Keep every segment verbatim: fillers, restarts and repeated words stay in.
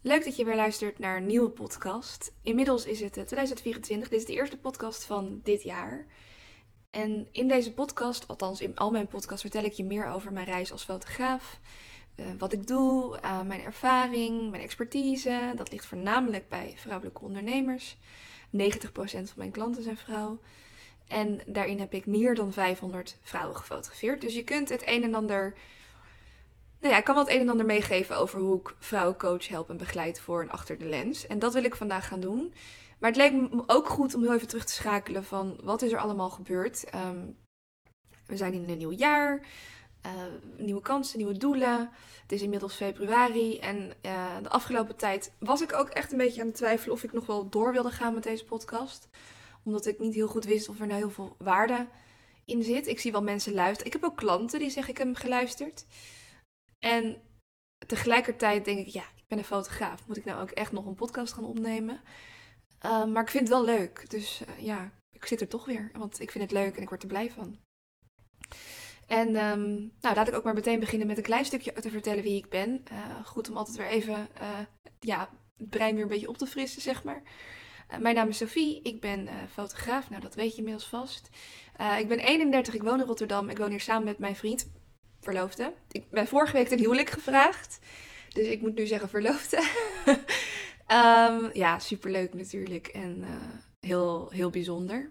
Leuk dat je weer luistert naar een nieuwe podcast. Inmiddels is het twintig vierentwintig. Dit is de eerste podcast van dit jaar. En in deze podcast, althans in al mijn podcasts, vertel ik je meer over mijn reis als fotograaf. Uh, wat ik doe, uh, mijn ervaring, mijn expertise. Dat ligt voornamelijk bij vrouwelijke ondernemers. negentig procent van mijn klanten zijn vrouw. En daarin heb ik meer dan vijfhonderd vrouwen gefotografeerd. Dus je kunt het een en ander... Nou ja, ik kan wel het een en ander meegeven over hoe ik vrouwen coach, help en begeleid voor en achter de lens. En dat wil ik vandaag gaan doen. Maar het leek me ook goed om heel even terug te schakelen van wat is er allemaal gebeurd. Um, we zijn in een nieuw jaar, uh, nieuwe kansen, nieuwe doelen. Het is inmiddels februari en uh, de afgelopen tijd was ik ook echt een beetje aan het twijfelen of ik nog wel door wilde gaan met deze podcast. Omdat ik niet heel goed wist of er nou heel veel waarde in zit. Ik zie wel mensen luisteren. Ik heb ook klanten die zeggen ik heb hem geluisterd. En tegelijkertijd denk ik, ja, ik ben een fotograaf. Moet ik nou ook echt nog een podcast gaan opnemen? Uh, maar ik vind het wel leuk. Dus uh, ja, ik zit er toch weer. Want ik vind het leuk en ik word er blij van. En um, nou, laat ik ook maar meteen beginnen met een klein stukje te vertellen wie ik ben. Uh, goed om altijd weer even uh, ja, het brein weer een beetje op te frissen, zeg maar. Uh, mijn naam is Sophie, ik ben uh, fotograaf. Nou, dat weet je inmiddels vast. Uh, ik ben eenendertig, ik woon in Rotterdam. Ik woon hier samen met mijn vriend, verloofde. Ik ben vorige week ten huwelijk gevraagd. Dus ik moet nu zeggen verloofde. um, ja, superleuk natuurlijk. En uh, heel, heel bijzonder.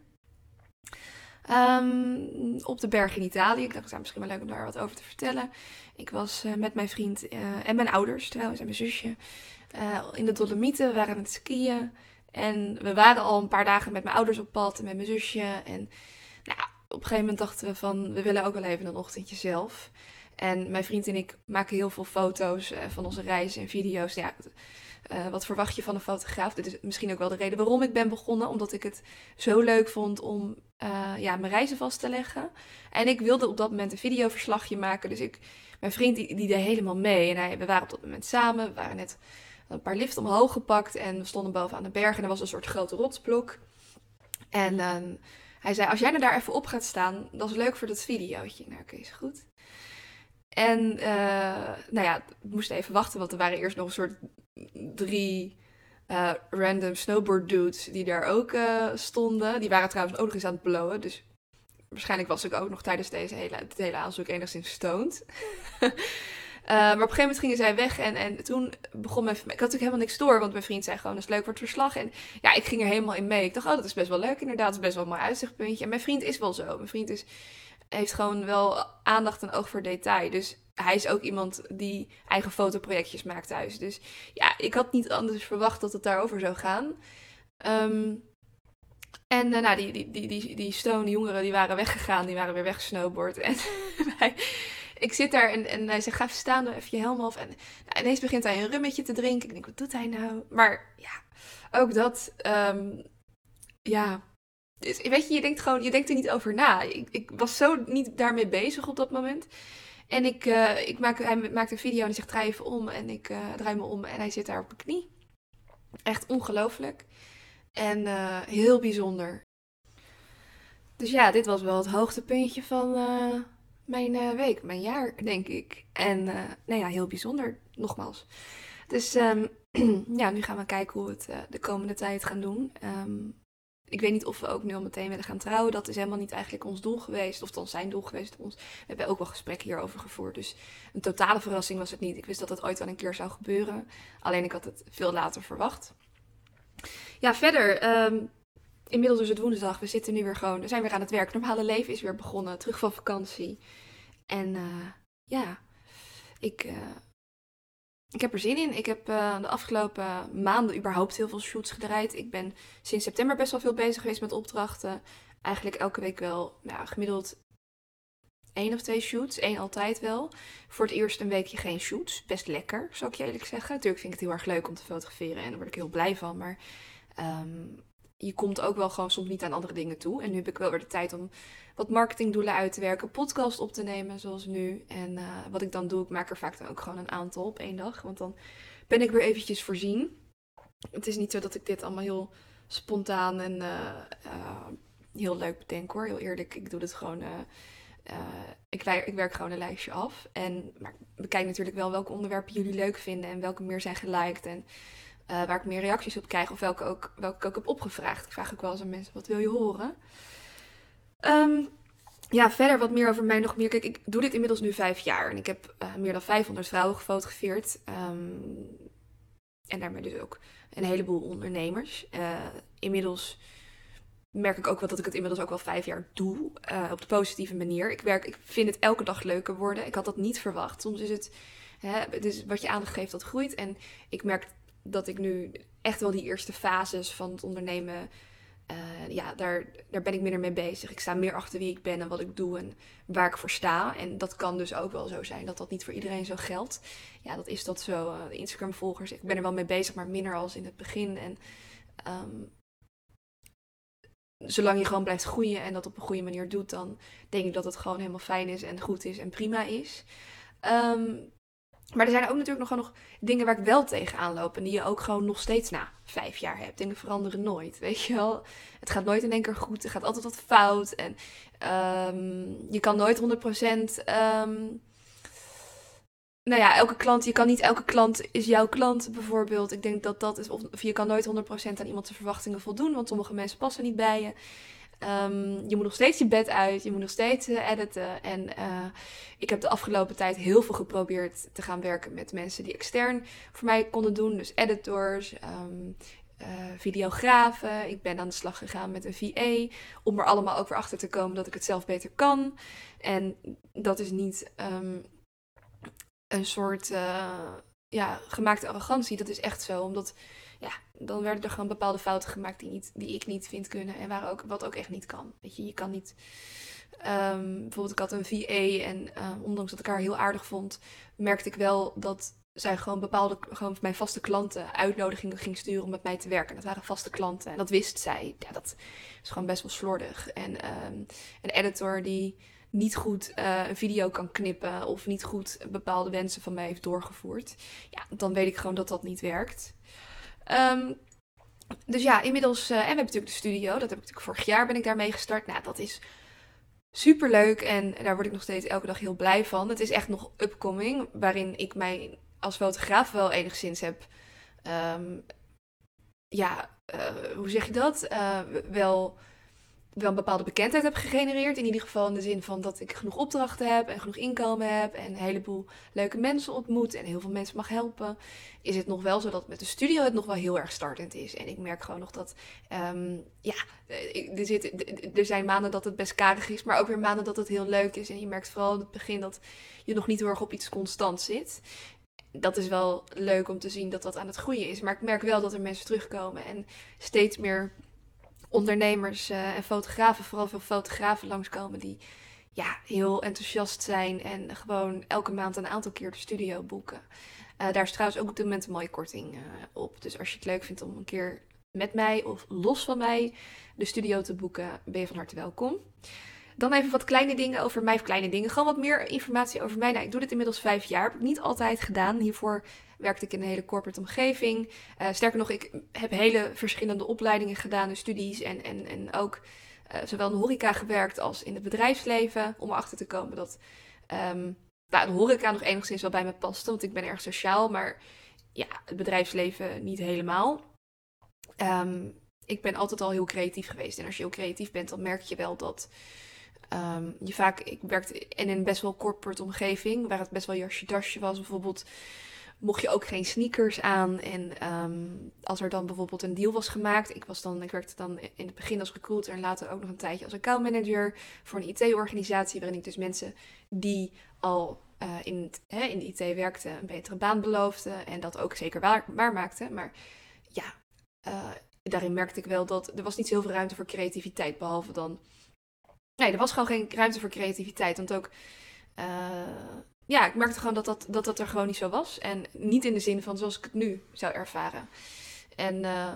Um, op de berg in Italië. Ik dacht, het is misschien wel leuk om daar wat over te vertellen. Ik was uh, met mijn vriend uh, en mijn ouders trouwens en mijn zusje uh, in de Dolomieten. We waren aan het skiën. En we waren al een paar dagen met mijn ouders op pad en met mijn zusje. En nou, op een gegeven moment dachten we van, we willen ook wel even een ochtendje zelf. En mijn vriend en ik maken heel veel foto's uh, van onze reizen en video's. Ja, uh, wat verwacht je van een fotograaf? Dit is misschien ook wel de reden waarom ik ben begonnen. Omdat ik het zo leuk vond om uh, ja, mijn reizen vast te leggen. En ik wilde op dat moment een videoverslagje maken. Dus ik, mijn vriend die, die deed helemaal mee. En hij, we waren op dat moment samen. We waren net een paar liften omhoog gepakt. En we stonden boven aan de berg. En er was een soort grote rotsblok. En uh, hij zei, als jij nou daar even op gaat staan, dat is leuk voor dat videootje. Nou, oké, is goed. En uh, nou ja, we moesten even wachten, want er waren eerst nog een soort drie uh, random snowboard dudes die daar ook uh, stonden. Die waren trouwens ook nog eens aan het blowen, dus waarschijnlijk was ik ook nog tijdens deze hele, dit hele aanzoek enigszins stoned. uh, maar op een gegeven moment gingen zij weg en, en toen begon mijn... Ik had natuurlijk helemaal niks door, want mijn vriend zei gewoon, dat is leuk voor het verslag. En ja, ik ging er helemaal in mee. Ik dacht, oh, dat is best wel leuk inderdaad, dat is best wel een mooi uitzichtpuntje. En mijn vriend is wel zo. Mijn vriend is... heeft gewoon wel aandacht en oog voor detail. Dus hij is ook iemand die eigen fotoprojectjes maakt thuis. Dus ja, ik had niet anders verwacht dat het daarover zou gaan. Um, en uh, nou, die, die, die, die, die stone jongeren die waren weggegaan. Die waren weer weggesnowboard. En wij, ik zit daar en, en hij zegt, ga even staan, doe even je helm af. En nou, ineens begint hij een rummetje te drinken. Ik denk, wat doet hij nou? Maar ja, ook dat... Um, ja... Dus, weet je, je denkt gewoon, je denkt er niet over na. Ik, ik was zo niet daarmee bezig op dat moment. En ik, uh, ik maak, hij maakt een video en hij zegt, draai even om. En ik uh, draai me om en hij zit daar op mijn knie. Echt ongelooflijk. En uh, heel bijzonder. Dus ja, dit was wel het hoogtepuntje van uh, mijn uh, week, mijn jaar, denk ik. En uh, nou ja, heel bijzonder, nogmaals. Dus um, ja, nu gaan we kijken hoe we het uh, de komende tijd gaan doen. Um, Ik weet niet of we ook nu al meteen willen gaan trouwen. Dat is helemaal niet eigenlijk ons doel geweest. Of dan zijn doel geweest. Ons. We hebben ook wel gesprekken hierover gevoerd. Dus een totale verrassing was het niet. Ik wist dat het ooit wel een keer zou gebeuren. Alleen ik had het veel later verwacht. Ja, verder. Um, inmiddels is het woensdag. We zitten nu weer gewoon... We zijn weer aan het werk. Het normale leven is weer begonnen. Terug van vakantie. En uh, ja, ik... Uh, Ik heb er zin in. Ik heb uh, de afgelopen maanden überhaupt heel veel shoots gedraaid. Ik ben sinds september best wel veel bezig geweest met opdrachten. Eigenlijk elke week wel ja, gemiddeld één of twee shoots. Eén altijd wel. Voor het eerst een weekje geen shoots. Best lekker, zou ik je eerlijk zeggen. Natuurlijk vind ik het heel erg leuk om te fotograferen en daar word ik heel blij van. Maar um, je komt ook wel gewoon soms niet aan andere dingen toe. En nu heb ik wel weer de tijd om wat marketingdoelen uit te werken. Podcast op te nemen, zoals nu. En uh, wat ik dan doe, ik maak er vaak dan ook gewoon een aantal op één dag. Want dan ben ik weer eventjes voorzien. Het is niet zo dat ik dit allemaal heel spontaan en uh, uh, heel leuk bedenk hoor. Heel eerlijk, ik doe dit gewoon uh, Uh, ik, werk, ik werk gewoon een lijstje af. En, maar ik bekijk natuurlijk wel welke onderwerpen jullie leuk vinden en welke meer zijn geliked. En uh, waar ik meer reacties op krijg of welke, ook, welke ik ook heb opgevraagd. Ik vraag ook wel eens aan mensen, wat wil je horen? Um, ja, verder wat meer over mij nog meer. Kijk, ik doe dit inmiddels nu vijf jaar. En ik heb uh, meer dan vijfhonderd vrouwen gefotografeerd. Um, en daarmee dus ook een heleboel ondernemers. Uh, inmiddels merk ik ook wel dat ik het inmiddels ook wel vijf jaar doe. Uh, op de positieve manier. Ik, werk, ik vind het elke dag leuker worden. Ik had dat niet verwacht. Soms is het, hè, dus wat je aandacht geeft, dat groeit. En ik merk dat ik nu echt wel die eerste fases van het ondernemen... Uh, ja, daar, daar ben ik minder mee bezig. Ik sta meer achter wie ik ben en wat ik doe en waar ik voor sta. En dat kan dus ook wel zo zijn dat dat niet voor iedereen zo geldt. Ja, dat is dat zo. Uh, de Instagram-volgers, ik ben er wel mee bezig, maar minder als in het begin. En um, zolang je gewoon blijft groeien en dat op een goede manier doet, dan denk ik dat het gewoon helemaal fijn is en goed is en prima is. Um, Maar er zijn ook natuurlijk nog, nog dingen waar ik wel tegenaan loop. En die je ook gewoon nog steeds na vijf jaar hebt. Dingen veranderen nooit, weet je wel. Het gaat nooit in één keer goed. Er gaat altijd wat fout. En um, je kan nooit honderd procent... Um, nou ja, elke klant... Je kan niet elke klant is jouw klant bijvoorbeeld. Ik denk dat dat is... Of, of je kan nooit honderd procent aan iemands verwachtingen voldoen. Want sommige mensen passen niet bij je. Um, je moet nog steeds je bed uit, je moet nog steeds uh, editen. En uh, ik heb de afgelopen tijd heel veel geprobeerd te gaan werken met mensen die extern voor mij konden doen. Dus editors, um, uh, videografen. Ik ben aan de slag gegaan met een V A om er allemaal ook weer achter te komen dat ik het zelf beter kan. En dat is niet um, een soort uh, ja, gemaakte arrogantie. Dat is echt zo, omdat... Ja, dan werden er gewoon bepaalde fouten gemaakt die, niet, die ik niet vind kunnen. En waar ook, wat ook echt niet kan. Weet je, je kan niet... Um, bijvoorbeeld, ik had een V A en uh, ondanks dat ik haar heel aardig vond, merkte ik wel dat zij gewoon bepaalde, gewoon mijn vaste klanten uitnodigingen ging sturen om met mij te werken. Dat waren vaste klanten en dat wist zij. Ja, dat is gewoon best wel slordig. En um, een editor die niet goed uh, een video kan knippen of niet goed bepaalde wensen van mij heeft doorgevoerd. Ja, dan weet ik gewoon dat dat niet werkt. Um, dus ja, inmiddels... Uh, en we hebben natuurlijk de studio. Dat heb ik natuurlijk vorig jaar ben ik daarmee gestart. Nou, dat is super leuk. En daar word ik nog steeds elke dag heel blij van. Het is echt nog upcoming. Waarin ik mij als fotograaf wel enigszins heb... Um, ja, uh, hoe zeg je dat? Uh, wel... wel een bepaalde bekendheid heb gegenereerd. In ieder geval in de zin van dat ik genoeg opdrachten heb en genoeg inkomen heb en een heleboel leuke mensen ontmoet en heel veel mensen mag helpen. Is het nog wel zo dat met de studio het nog wel heel erg startend is. En ik merk gewoon nog dat, um, ja, er, zit, er zijn maanden dat het best karig is, maar ook weer maanden dat het heel leuk is. En je merkt vooral in het begin dat je nog niet heel erg op iets constant zit. Dat is wel leuk om te zien dat dat aan het groeien is. Maar ik merk wel dat er mensen terugkomen en steeds meer ondernemers uh, en fotografen, vooral veel fotografen langskomen die ja, heel enthousiast zijn en gewoon elke maand een aantal keer de studio boeken. Uh, daar is trouwens ook op dit moment een mooie korting uh, op. Dus als je het leuk vindt om een keer met mij of los van mij de studio te boeken, ben je van harte welkom. Dan even wat kleine dingen over mij, of kleine dingen, gewoon wat meer informatie over mij. Nou, ik doe dit inmiddels vijf jaar, heb ik niet altijd gedaan. Hiervoor werkte ik in een hele corporate omgeving. Uh, sterker nog, ik heb hele verschillende opleidingen gedaan en studies en, en, en ook uh, zowel in de horeca gewerkt als in het bedrijfsleven. Om erachter te komen dat um, nou, de horeca nog enigszins wel bij me paste, want ik ben erg sociaal, maar ja, het bedrijfsleven niet helemaal. Um, ik ben altijd al heel creatief geweest en als je heel creatief bent, dan merk je wel dat... Um, je vaak, ik werkte in een best wel corporate omgeving, waar het best wel jasje-dasje was. Bijvoorbeeld mocht je ook geen sneakers aan. En um, als er dan bijvoorbeeld een deal was gemaakt, ik, was dan, ik werkte dan in het begin als recruiter en later ook nog een tijdje als accountmanager voor een I T-organisatie, waarin ik dus mensen die al uh, in, het, hè, in de I T werkten een betere baan beloofde en dat ook zeker waar, waar maakte. Maar ja, uh, daarin merkte ik wel dat er was niet zoveel ruimte voor creativiteit, behalve dan... Nee, er was gewoon geen ruimte voor creativiteit. Want ook, uh, ja, ik merkte gewoon dat dat, dat dat er gewoon niet zo was. En niet in de zin van zoals ik het nu zou ervaren. En uh,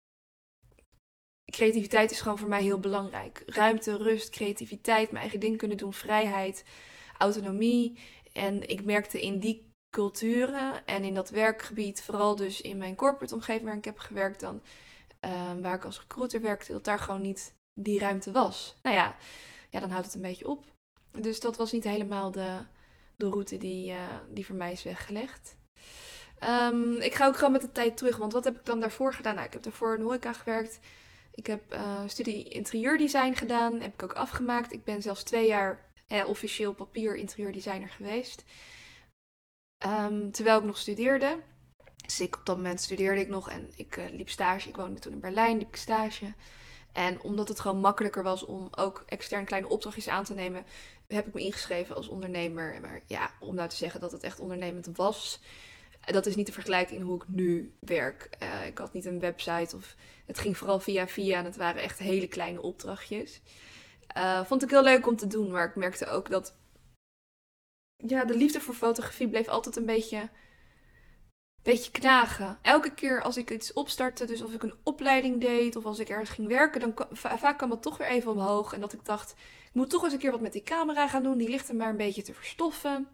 creativiteit is gewoon voor mij heel belangrijk. Ruimte, rust, creativiteit, mijn eigen ding kunnen doen, vrijheid, autonomie. En ik merkte in die culturen en in dat werkgebied, vooral dus in mijn corporate omgeving waar ik heb gewerkt dan, uh, waar ik als recruiter werkte, dat daar gewoon niet die ruimte was. Nou ja, ja, dan houdt het een beetje op. Dus dat was niet helemaal de, de route die, uh, die voor mij is weggelegd. Um, ik ga ook gewoon met de tijd terug, want wat heb ik dan daarvoor gedaan? Nou, ik heb daarvoor in de horeca gewerkt. Ik heb uh, studie interieurdesign gedaan, heb ik ook afgemaakt. Ik ben zelfs twee jaar eh, officieel papier interieurdesigner geweest. Um, terwijl ik nog studeerde. Dus ik, op dat moment studeerde ik nog en ik uh, liep stage. Ik woonde toen in Berlijn, liep ik stage. En omdat het gewoon makkelijker was om ook extern kleine opdrachtjes aan te nemen, heb ik me ingeschreven als ondernemer. Maar ja, om nou te zeggen dat het echt ondernemend was, dat is niet te vergelijken in hoe ik nu werk. Uh, ik had niet een website of het ging vooral via via en het waren echt hele kleine opdrachtjes. Uh, vond ik heel leuk om te doen, maar ik merkte ook dat ja, de liefde voor fotografie bleef altijd een beetje, beetje knagen. Elke keer als ik iets opstartte, dus als ik een opleiding deed of als ik ergens ging werken, dan va- vaak kwam het toch weer even omhoog. En dat ik dacht, ik moet toch eens een keer wat met die camera gaan doen. Die ligt er maar een beetje te verstoffen.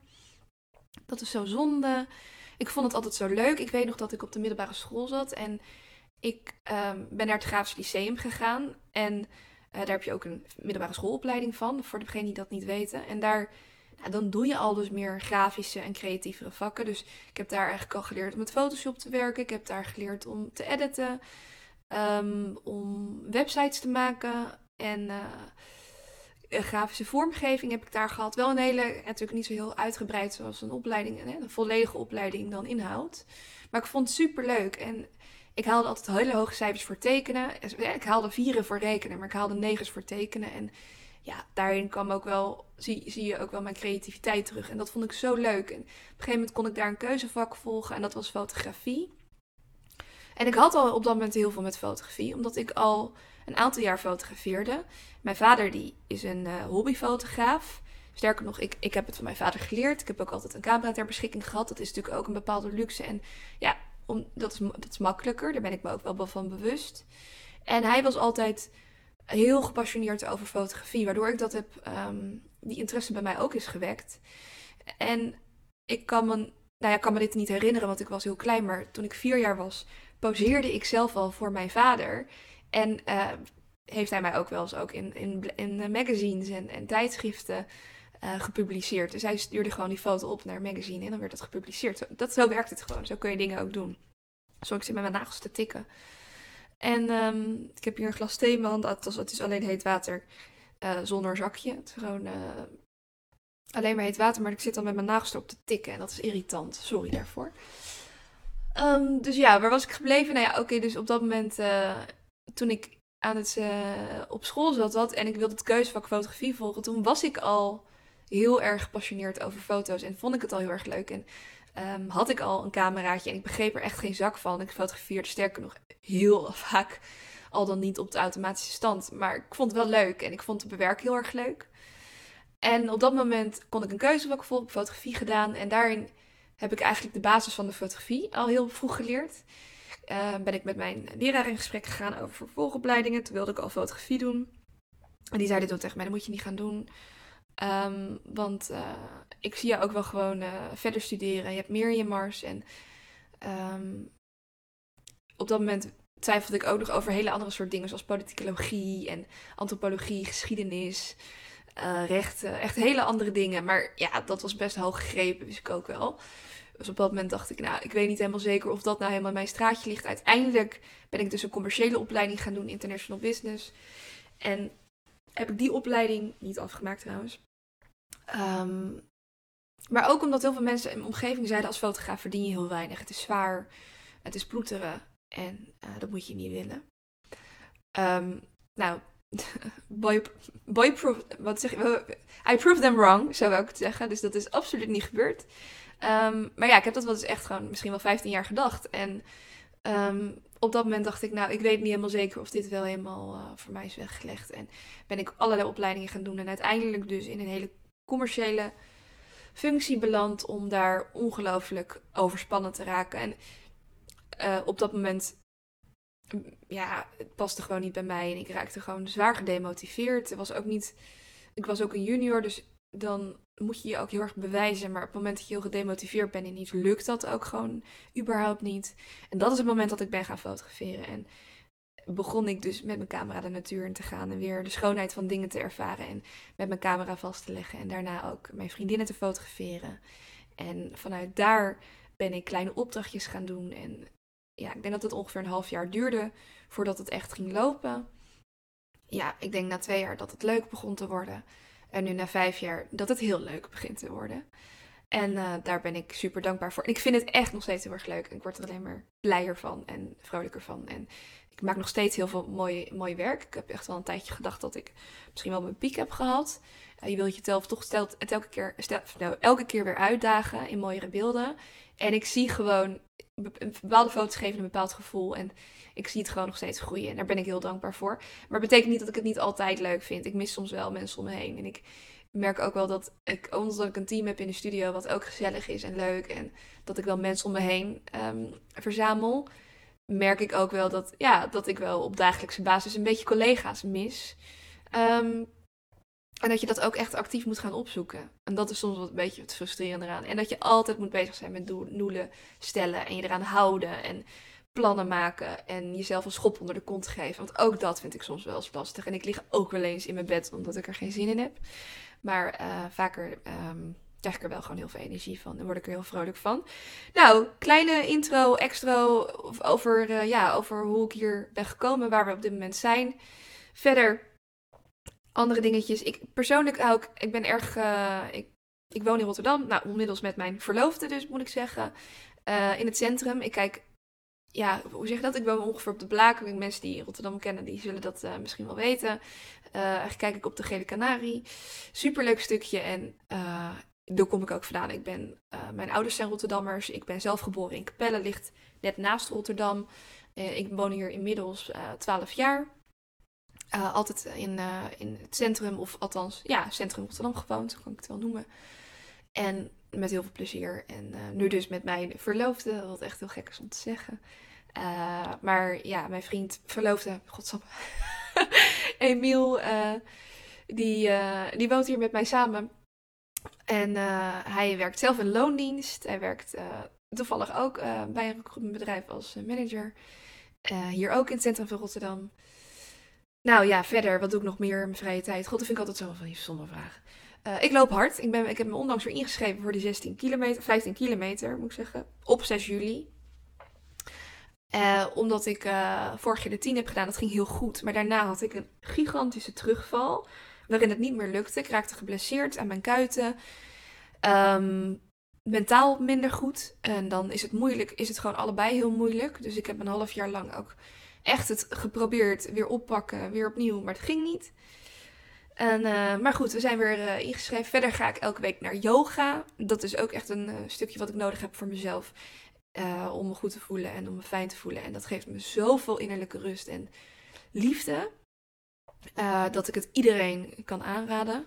Dat is zo zonde. Ik vond het altijd zo leuk. Ik weet nog dat ik op de middelbare school zat en ik um, ben naar het Grafisch Lyceum gegaan. En uh, daar heb je ook een middelbare schoolopleiding van, voor degenen die dat niet weten. En daar, nou, dan doe je al dus meer grafische en creatievere vakken. Dus ik heb daar eigenlijk al geleerd om met Photoshop te werken. Ik heb daar geleerd om te editen, um, om websites te maken en uh, grafische vormgeving heb ik daar gehad. Wel een hele, natuurlijk niet zo heel uitgebreid zoals een opleiding, een volledige opleiding dan inhoudt. Maar ik vond het super leuk en ik haalde altijd hele hoge cijfers voor tekenen. Ik haalde vieren voor rekenen, maar ik haalde negens voor tekenen. En ja, daarin kwam ook wel, zie, zie je ook wel mijn creativiteit terug. En dat vond ik zo leuk. En op een gegeven moment kon ik daar een keuzevak volgen en dat was fotografie. En ik had al op dat moment heel veel met fotografie, omdat ik al een aantal jaar fotografeerde. Mijn vader die is een uh, hobbyfotograaf. Sterker nog, ik, ik heb het van mijn vader geleerd. Ik heb ook altijd een camera ter beschikking gehad. Dat is natuurlijk ook een bepaalde luxe. En ja, om, dat, is, dat is makkelijker. Daar ben ik me ook wel van bewust. En hij was altijd heel gepassioneerd over fotografie. Waardoor ik dat heb, um, die interesse bij mij ook is gewekt. En ik kan me, nou ja, kan me dit niet herinneren, want ik was heel klein. Maar toen ik vier jaar was, poseerde ik zelf al voor mijn vader. En uh, heeft hij mij ook wel eens ook in, in, in magazines en, en tijdschriften uh, gepubliceerd. Dus hij stuurde gewoon die foto op naar een magazine en dan werd dat gepubliceerd. Zo, dat, zo werkt het gewoon. Zo kun je dingen ook doen. Zo, ik zit met mijn nagels te tikken. En um, ik heb hier een glas thee in mijn hand. Het is, het is alleen heet water uh, zonder zakje. Het is gewoon uh, alleen maar heet water. Maar ik zit dan met mijn nagels erop te tikken. En dat is irritant. Sorry daarvoor. Um, dus ja, waar was ik gebleven? Nou ja, oké, okay, dus op dat moment, uh, toen ik aan het, uh, op school zat wat, en ik wilde het keuzevak fotografie volgen, toen was ik al heel erg gepassioneerd over foto's en vond ik het al heel erg leuk. En um, had ik al een cameraatje en ik begreep er echt geen zak van. Ik fotografeerde sterker nog heel vaak al dan niet op de automatische stand. Maar ik vond het wel leuk en ik vond het bewerken heel erg leuk. En op dat moment kon ik een keuzevak volgen, fotografie gedaan en daarin heb ik eigenlijk de basis van de fotografie al heel vroeg geleerd. Uh, ben ik met mijn leraar in gesprek gegaan over vervolgopleidingen. Toen wilde ik al fotografie doen. En die zei dit ook tegen mij, dat moet je niet gaan doen. Um, want uh, ik zie je ook wel gewoon uh, verder studeren. Je hebt meer in je mars. En um, op dat moment twijfelde ik ook nog over hele andere soort dingen. Zoals politicologie en antropologie, geschiedenis, uh, rechten. Echt hele andere dingen. Maar ja, dat was best hoog gegrepen, wist ik ook wel. Dus op dat moment dacht ik, nou, ik weet niet helemaal zeker of dat nou helemaal in mijn straatje ligt. Uiteindelijk ben ik dus een commerciële opleiding gaan doen, International Business. En heb ik die opleiding niet afgemaakt trouwens. Um, maar ook omdat heel veel mensen in mijn omgeving zeiden, als fotograaf verdien je heel weinig. Het is zwaar, het is ploeteren en uh, dat moet je niet willen. Um, nou, boy, boy proof, wat zeg je? I proved them wrong, zou ik het zeggen. Dus dat is absoluut niet gebeurd. Um, maar ja, ik heb dat wel eens echt gewoon misschien wel vijftien jaar gedacht. En um, op dat moment dacht ik, nou, ik weet niet helemaal zeker of dit wel helemaal uh, voor mij is weggelegd. En ben ik allerlei opleidingen gaan doen. En uiteindelijk dus in een hele commerciële functie beland om daar ongelooflijk overspannen te raken. En uh, op dat moment, ja, het paste gewoon niet bij mij. En ik raakte gewoon zwaar gedemotiveerd. Het was ook niet, ik was ook een junior, dus dan moet je je ook heel erg bewijzen. Maar op het moment dat je heel gedemotiveerd bent en niet, lukt dat ook gewoon überhaupt niet. En dat is het moment dat ik ben gaan fotograferen. En begon ik dus met mijn camera de natuur in te gaan en weer de schoonheid van dingen te ervaren en met mijn camera vast te leggen en daarna ook mijn vriendinnen te fotograferen. En vanuit daar ben ik kleine opdrachtjes gaan doen en ja, ik denk dat het ongeveer een half jaar duurde voordat het echt ging lopen. Ja, ik denk na twee jaar dat het leuk begon te worden en nu na vijf jaar dat het heel leuk begint te worden. En uh, daar ben ik super dankbaar voor. En ik vind het echt nog steeds heel erg leuk. En ik word er alleen maar blijer van en vrolijker van. En ik maak nog steeds heel veel mooi, mooi werk. Ik heb echt wel een tijdje gedacht dat ik misschien wel mijn piek heb gehad. Uh, je wilt jezelf toch stelt, het elke, keer, stel, nou, elke keer weer uitdagen in mooiere beelden. En ik zie gewoon, bepaalde foto's geven een bepaald gevoel. En ik zie het gewoon nog steeds groeien. En daar ben ik heel dankbaar voor. Maar het betekent niet dat ik het niet altijd leuk vind. Ik mis soms wel mensen om me heen. En ik merk ook wel dat ik, omdat ik een team heb in de studio wat ook gezellig is en leuk. En dat ik wel mensen om me heen um, verzamel. Merk ik ook wel dat, ja, dat ik wel op dagelijkse basis een beetje collega's mis. Um, en dat je dat ook echt actief moet gaan opzoeken. En dat is soms wat een beetje het frustrerende eraan. En dat je altijd moet bezig zijn met doelen stellen en je eraan houden. En plannen maken en jezelf een schop onder de kont geven. Want ook dat vind ik soms wel eens lastig. En ik lig ook wel eens in mijn bed omdat ik er geen zin in heb. Maar uh, vaker um, krijg ik er wel gewoon heel veel energie van. En word ik er heel vrolijk van. Nou, kleine intro, extra over, uh, ja, over hoe ik hier ben gekomen. Waar we op dit moment zijn. Verder, andere dingetjes. Ik, persoonlijk hou ik, ik ben erg, uh, ik, ik woon in Rotterdam. Nou, inmiddels met mijn verloofde dus, moet ik zeggen. Uh, in het centrum. Ik kijk, ja, hoe zeg je dat? Ik woon ongeveer op de Blaak. Mensen die Rotterdam kennen, die zullen dat uh, misschien wel weten. Uh, eigenlijk kijk ik op de Gele Canarie. Superleuk stukje. En uh, daar kom ik ook vandaan. Ik ben, uh, mijn ouders zijn Rotterdammers. Ik ben zelf geboren in Capelle, ligt net naast Rotterdam. Uh, ik woon hier inmiddels twaalf uh, jaar. Uh, altijd in, uh, in het centrum, of althans, ja, centrum Rotterdam gewoond, zo kan ik het wel noemen. En met heel veel plezier. En uh, nu dus met mijn verloofde, wat echt heel gek is om te zeggen. Uh, maar ja, mijn vriend verloofde, godsamme, Emiel, uh, die, uh, die woont hier met mij samen. En uh, hij werkt zelf in loondienst. Hij werkt uh, toevallig ook uh, bij een recruitmentbedrijf als manager. Uh, hier ook in het centrum van Rotterdam. Nou ja, verder, wat doe ik nog meer in mijn vrije tijd? God, dat vind ik altijd zo van die stomme vragen. Uh, ik loop hard. Ik, ben, ik heb me onlangs weer ingeschreven voor die zestien kilometer, vijftien kilometer, moet ik zeggen. Op zes juli. Uh, omdat ik uh, vorig jaar de tien heb gedaan. Dat ging heel goed. Maar daarna had ik een gigantische terugval. Waarin het niet meer lukte. Ik raakte geblesseerd aan mijn kuiten. Um, mentaal minder goed. En dan is het moeilijk. Is het gewoon allebei heel moeilijk. Dus ik heb een half jaar lang ook echt het geprobeerd. Weer oppakken. Weer opnieuw. Maar het ging niet. En, uh, maar goed, we zijn weer uh, ingeschreven. Verder ga ik elke week naar yoga. Dat is ook echt een uh, stukje wat ik nodig heb voor mezelf. Uh, om me goed te voelen en om me fijn te voelen. En dat geeft me zoveel innerlijke rust en liefde. Uh, dat ik het iedereen kan aanraden.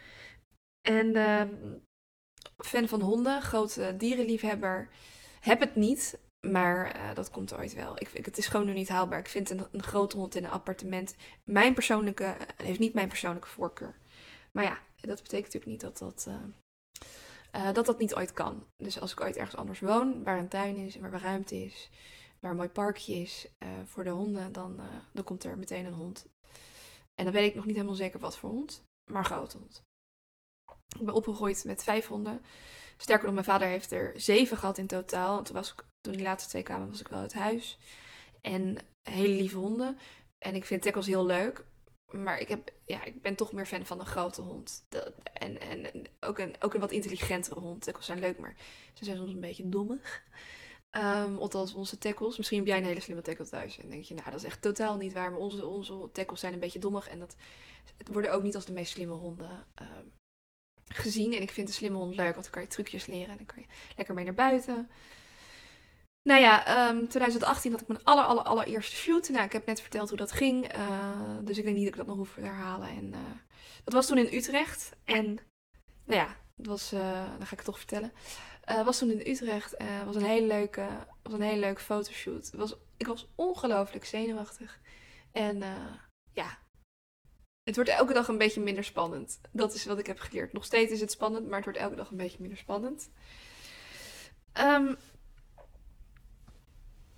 En uh, fan van honden, grote dierenliefhebber. Heb het niet, maar uh, dat komt ooit wel. Ik, ik, het is gewoon nu niet haalbaar. Ik vind een, een grote hond in een appartement. Mijn persoonlijke, heeft niet mijn persoonlijke voorkeur. Maar ja, dat betekent natuurlijk niet dat dat... Uh, Uh, dat dat niet ooit kan. Dus als ik ooit ergens anders woon, waar een tuin is, waar ruimte is, waar een mooi parkje is uh, voor de honden, dan, uh, dan komt er meteen een hond. En dan weet ik nog niet helemaal zeker wat voor hond, maar een grote hond. Ik ben opgegroeid met vijf honden. Sterker nog, mijn vader heeft er zeven gehad in totaal. Toen, was ik, toen die laatste twee kwamen, was ik wel uit huis. En hele lieve honden. En ik vind tackles heel leuk. Maar ik, heb, ja, ik ben toch meer fan van een grote hond. De, en en ook, een, ook een wat intelligentere hond. Tackles zijn leuk, maar ze zijn soms een beetje dommig. Um, althans, onze tackles. Misschien heb jij een hele slimme tackle thuis. En denk je, nou, dat is echt totaal niet waar. Maar onze, onze tackles zijn een beetje dommig. En dat het worden ook niet als de meest slimme honden um, gezien. En ik vind een slimme hond leuk, want dan kan je trucjes leren. En dan kan je lekker mee naar buiten. Nou ja, um, twintig achttien had ik mijn aller, aller, allereerste shoot. Nou, ik heb net verteld hoe dat ging. Uh, dus ik denk niet dat ik dat nog hoef te herhalen. En, uh, dat was toen in Utrecht. En nou ja, dat was, uh, dan ga ik het toch vertellen. Het uh, was toen in Utrecht. Het uh, was een hele leuke, was een hele leuke fotoshoot. Het was, ik was ongelooflijk zenuwachtig. En uh, ja, het wordt elke dag een beetje minder spannend. Dat is wat ik heb geleerd. Nog steeds is het spannend, maar het wordt elke dag een beetje minder spannend. Um,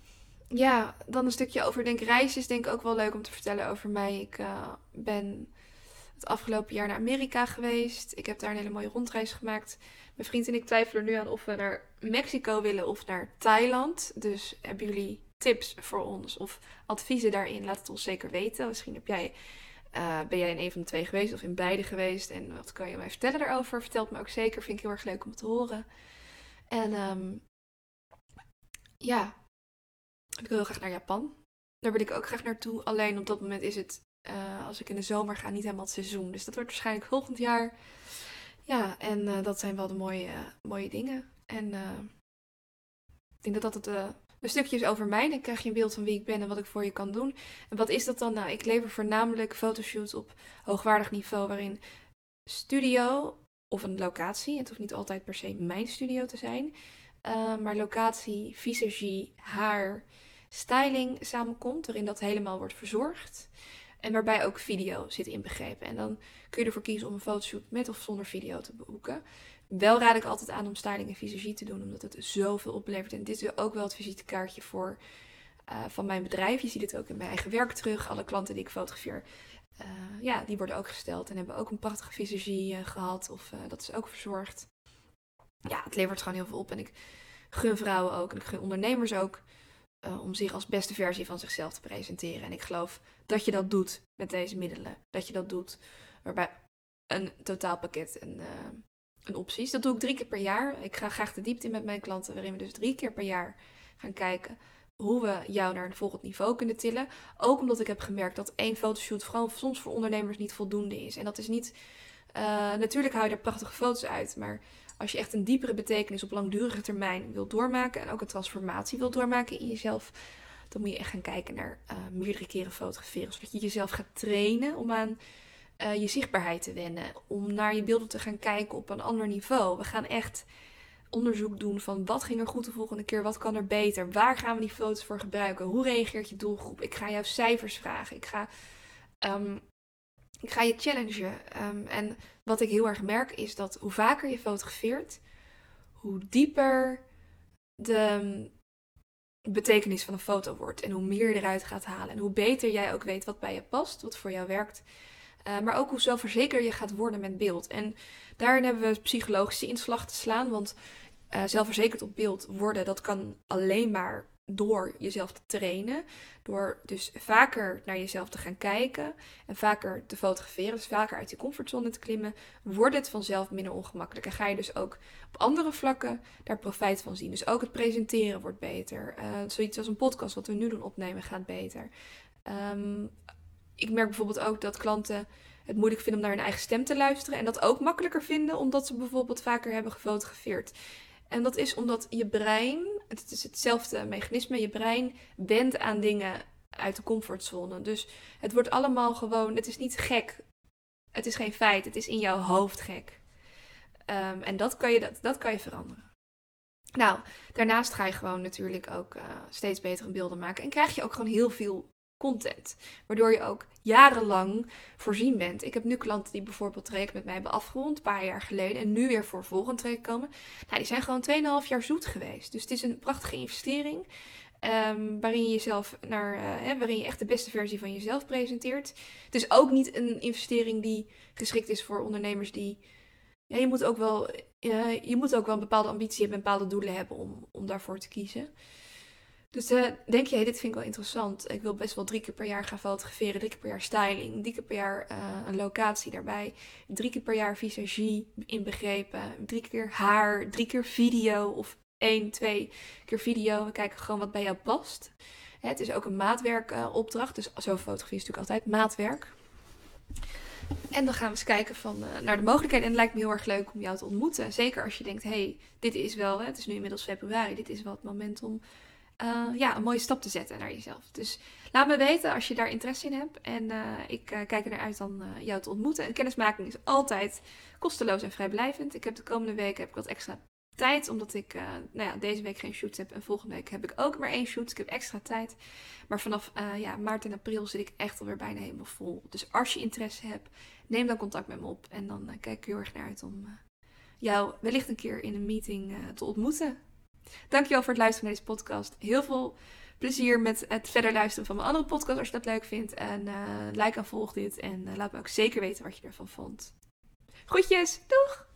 ja, dan een stukje over denk reizen is denk ik ook wel leuk om te vertellen over mij. Ik uh, ben het afgelopen jaar naar Amerika geweest. Ik heb daar een hele mooie rondreis gemaakt. Mijn vriend en ik twijfelen er nu aan of we naar Mexico willen of naar Thailand. Dus hebben jullie tips voor ons of adviezen daarin? Laat het ons zeker weten. Misschien heb jij, uh, ben jij in een van de twee geweest of in beide geweest. En wat kan je mij vertellen daarover? Vertel het me ook zeker. Vind ik heel erg leuk om te horen. En um, ja, ik wil heel graag naar Japan. Daar wil ik ook graag naartoe. Alleen op dat moment is het, uh, als ik in de zomer ga, niet helemaal het seizoen. Dus dat wordt waarschijnlijk volgend jaar. Ja, en uh, dat zijn wel de mooie, uh, mooie dingen. En uh, ik denk dat dat het uh, een stukje is over mij. Dan krijg je een beeld van wie ik ben en wat ik voor je kan doen. En wat is dat dan? Nou, ik lever voornamelijk fotoshoots op hoogwaardig niveau, waarin studio of een locatie, het hoeft niet altijd per se mijn studio te zijn, uh, maar locatie, visagie, haar, styling samenkomt, waarin dat helemaal wordt verzorgd. En waarbij ook video zit inbegrepen. En dan kun je ervoor kiezen om een fotoshoot met of zonder video te boeken. Wel raad ik altijd aan om styling en visagie te doen, omdat het zoveel oplevert. En dit is ook wel het visitekaartje voor uh, van mijn bedrijf. Je ziet het ook in mijn eigen werk terug. Alle klanten die ik fotografeer, uh, ja, die worden ook gesteld en hebben ook een prachtige visagie uh, gehad. Of uh, dat is ook verzorgd. Ja, het levert gewoon heel veel op. En ik gun vrouwen ook en ik gun ondernemers ook uh, om zich als beste versie van zichzelf te presenteren. En ik geloof dat je dat doet met deze middelen. Dat je dat doet waarbij een totaalpakket en uh, een opties. Dat doe ik drie keer per jaar. Ik ga graag de diepte in met mijn klanten, waarin we dus drie keer per jaar gaan kijken hoe we jou naar een volgend niveau kunnen tillen. Ook omdat ik heb gemerkt dat één fotoshoot gewoon soms voor ondernemers niet voldoende is. En dat is niet... Uh, natuurlijk hou je er prachtige foto's uit, maar als je echt een diepere betekenis op langdurige termijn wilt doormaken en ook een transformatie wilt doormaken in jezelf, dan moet je echt gaan kijken naar uh, meerdere keren fotograferen. Zodat je jezelf gaat trainen om aan uh, je zichtbaarheid te wennen. Om naar je beelden te gaan kijken op een ander niveau. We gaan echt onderzoek doen van wat ging er goed de volgende keer, wat kan er beter, waar gaan we die foto's voor gebruiken, hoe reageert je doelgroep. Ik ga jou cijfers vragen, ik ga, um, ik ga je challengen. Um, en wat ik heel erg merk is dat hoe vaker je fotografeert, hoe dieper de betekenis van een foto wordt en hoe meer je eruit gaat halen en hoe beter jij ook weet wat bij je past, wat voor jou werkt. Uh, maar ook hoe zelfverzekerder je gaat worden met beeld. En daarin hebben we psychologische inslag te slaan. Want uh, zelfverzekerd op beeld worden, dat kan alleen maar door jezelf te trainen. Door dus vaker naar jezelf te gaan kijken. En vaker te fotograferen. Dus vaker uit je comfortzone te klimmen. Wordt het vanzelf minder ongemakkelijk. En ga je dus ook op andere vlakken daar profijt van zien. Dus ook het presenteren wordt beter. Uh, zoiets als een podcast wat we nu doen opnemen gaat beter. Um, Ik merk bijvoorbeeld ook dat klanten het moeilijk vinden om naar hun eigen stem te luisteren. En dat ook makkelijker vinden omdat ze bijvoorbeeld vaker hebben gefotografeerd. En dat is omdat je brein, het is hetzelfde mechanisme, je brein wendt aan dingen uit de comfortzone. Dus het wordt allemaal gewoon, het is niet gek. Het is geen feit, het is in jouw hoofd gek. Um, en dat kan, je, dat, dat kan je veranderen. Nou, daarnaast ga je gewoon natuurlijk ook uh, steeds betere beelden maken. En krijg je ook gewoon heel veel content. Waardoor je ook jarenlang voorzien bent. Ik heb nu klanten die bijvoorbeeld traject met mij hebben afgerond, een paar jaar geleden, en nu weer voor een volgend traject komen. Nou, die zijn gewoon twee komma vijf jaar zoet geweest. Dus het is een prachtige investering. Um, waarin je jezelf naar, uh, hè, waarin je echt de beste versie van jezelf presenteert. Het is ook niet een investering die geschikt is voor ondernemers die. Ja, je moet ook wel, uh, je moet ook wel een bepaalde ambitie hebben, bepaalde doelen hebben om, om daarvoor te kiezen. Dus uh, denk je, hey, dit vind ik wel interessant. Ik wil best wel drie keer per jaar gaan fotograferen. Drie keer per jaar styling. Drie keer per jaar uh, een locatie daarbij. Drie keer per jaar visagie inbegrepen. Drie keer haar. Drie keer video. Of één, twee keer video. We kijken gewoon wat bij jou past. Hè, het is ook een maatwerkopdracht. Uh, dus zo'n fotografie is natuurlijk altijd maatwerk. En dan gaan we eens kijken van, uh, naar de mogelijkheden. En het lijkt me heel erg leuk om jou te ontmoeten. Zeker als je denkt, hey, dit is wel, hè, het is nu inmiddels februari. Dit is wel het moment om Uh, ja, een mooie stap te zetten naar jezelf. Dus laat me weten als je daar interesse in hebt. En uh, ik uh, kijk er naar uit om uh, jou te ontmoeten. Een kennismaking is altijd kosteloos en vrijblijvend. Ik heb de komende week heb ik wat extra tijd. Omdat ik uh, nou ja, deze week geen shoots heb. En volgende week heb ik ook maar één shoot. Ik heb extra tijd. Maar vanaf uh, ja, maart en april zit ik echt alweer bijna helemaal vol. Dus als je interesse hebt, neem dan contact met me op. En dan uh, kijk ik heel erg naar uit om uh, jou wellicht een keer in een meeting uh, te ontmoeten. Dankjewel voor het luisteren naar deze podcast. Heel veel plezier met het verder luisteren van mijn andere podcast als je dat leuk vindt. En uh, like en volg dit. En uh, laat me ook zeker weten wat je ervan vond. Groetjes, doeg!